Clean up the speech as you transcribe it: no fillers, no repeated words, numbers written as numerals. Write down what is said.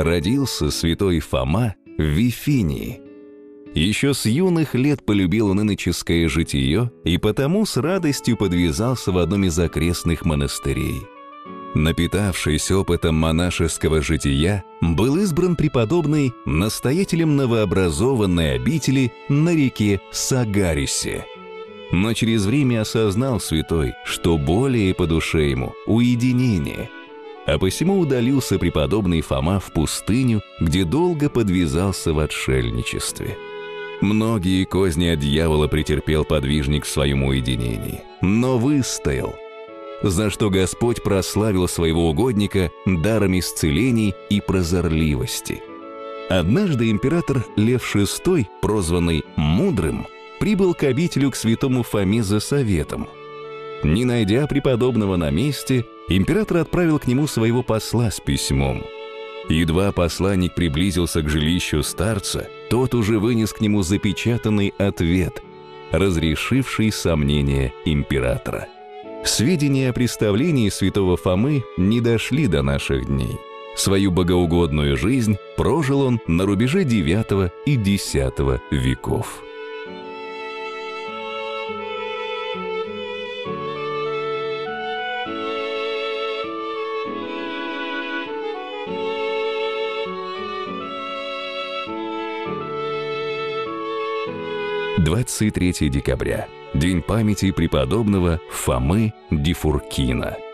родился святой Фома в Вифинии. Еще с юных лет полюбил он иноческое житие и потому с радостью подвязался в одном из окрестных монастырей. Напитавшись опытом монашеского жития, был избран преподобный настоятелем новообразованной обители на реке Сагарисе. Но через время осознал святой, что более по душе ему уединение, а посему удалился преподобный Фома в пустыню, где долго подвязался в отшельничестве. Многие козни от дьявола претерпел подвижник в своем уединении, но выстоял, за что Господь прославил своего угодника даром исцелений и прозорливости. Однажды император Лев VI, прозванный Мудрым, прибыл к обителю к святому Фоме за советом. Не найдя преподобного на месте, император отправил к нему своего посла с письмом. Едва посланник приблизился к жилищу старца, тот уже вынес к нему запечатанный ответ, разрешивший сомнения императора. Сведения о представлении святого Фомы не дошли до наших дней. Свою богоугодную жизнь прожил он на рубеже IX и X веков. – 23 декабря. День памяти преподобного Фомы Дифуркина.